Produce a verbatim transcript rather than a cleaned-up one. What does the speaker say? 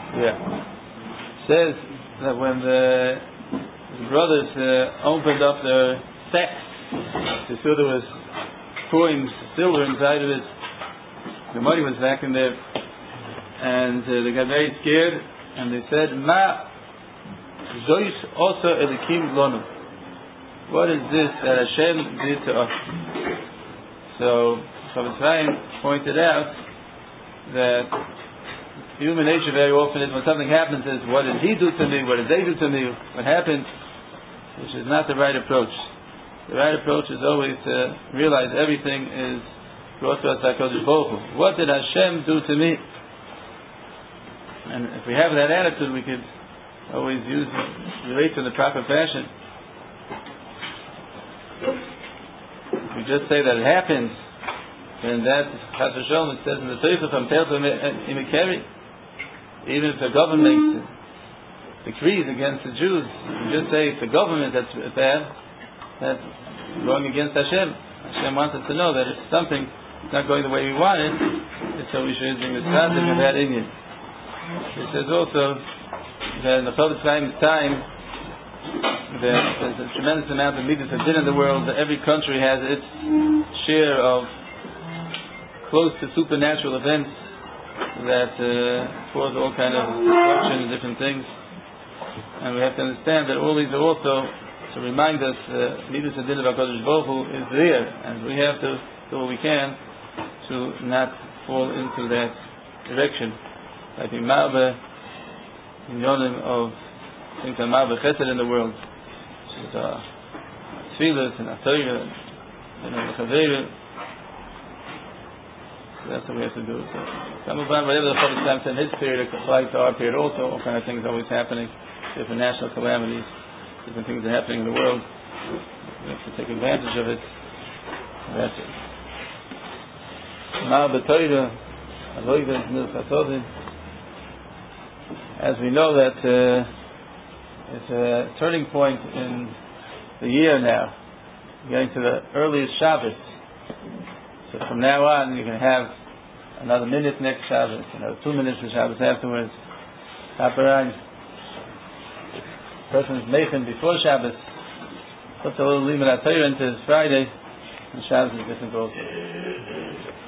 Yeah. Says that when the, the brothers uh, opened up their sacks, they saw there was coins, silver inside of it. The money was back in there, and uh, they got very scared, and they said, "Ma, zois also elikim lonu." What is this that Hashem did to us? So Chofetz Chaim pointed out that human nature very often is when something happens is, what did he do to me? What did they do to me? What happened? Which is not the right approach. The right approach is always to realize everything is brought to us by HaKadosh Baruch Hu. What did Hashem do to me? And if we have that attitude, we could always use it, relate to the proper fashion. If we just say that it happens, then that, Chas v'Sholom, it says in the Torah from Tel Imikeri, even if the government makes decrees against the Jews, you just say it's the government that's bad, that's going against Hashem. Hashem wants us to know that if something is not going the way we want it, so we should be mitzvah in that Indian. It says also that in the Chofetz Chaim's time, there, there's a tremendous amount of midas of din in the world, that every country has its share of close to supernatural events that uh, cause all kind of destruction and different things. And we have to understand that all these are also to remind us that uh, midas of din of HaKadosh Baruch Hu is there, and we have to do what we can to not fall into that direction. Like in Marbe, in Yonim of things like Marbe Chesed in the world, which is uh, Tfilas and Atoyah, you know, the Chaveira. So that's what we have to do. So, some of them, whatever the Chofetz Chaim said in his period, applies to our period also. All kind of things always happening, different national calamities, different things are happening in the world. We have to take advantage of it. That's it. Marbe Torah, Avodah, Milchas Chodim. As we know that uh, it's a turning point in the year now, getting to the earliest Shabbos. So from now on, you can have another minute next Shabbos, another two minutes for Shabbos afterwards. Chaperon, person's meichen before Shabbos, puts a little limud HaTorah into his Friday, and Shabbos is different also.